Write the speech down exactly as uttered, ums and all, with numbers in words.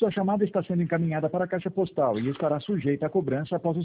Sua chamada está sendo encaminhada para a caixa postal e estará sujeita a cobrança após o